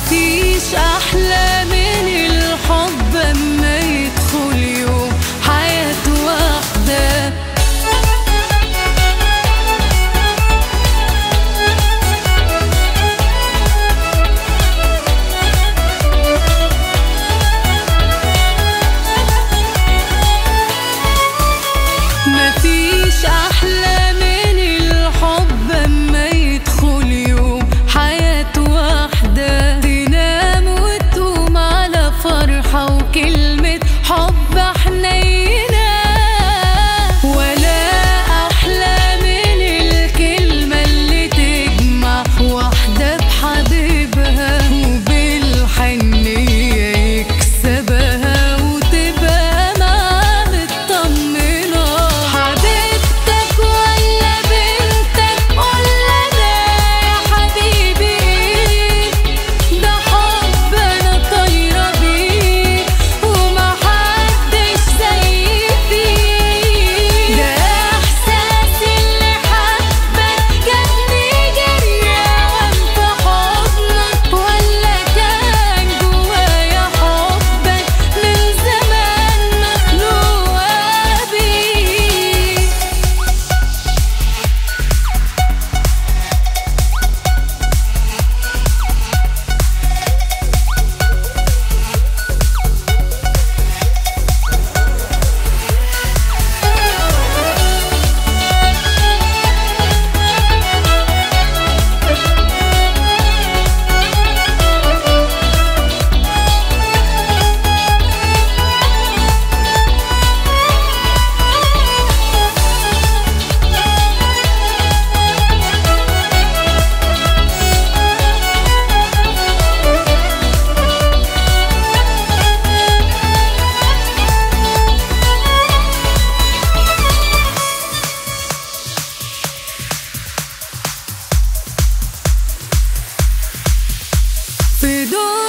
مفيش أحلى من الحب أما يدخل يوم حياة واحدة. مفيش أحلى من الحب أما يدخل يوم حياة واحدة. تنام وتقوم على فرحة وكلمة حب حنينة، ولا أحلى من الكلمة اللي تجمع واحدة بحبيبها وبالحنية يكسبها وتبقى معاه مطمنة. حبيبتك ولا بنتك ولا أنا يا حبيبي إيه، ده حب أنا طايرة بيه ومحدش زيي فيه. ده إحساس اللي حبك جابني جريان في حضنك، ولا كان جوايا حبك من زمان مخلوقة بيه. في دور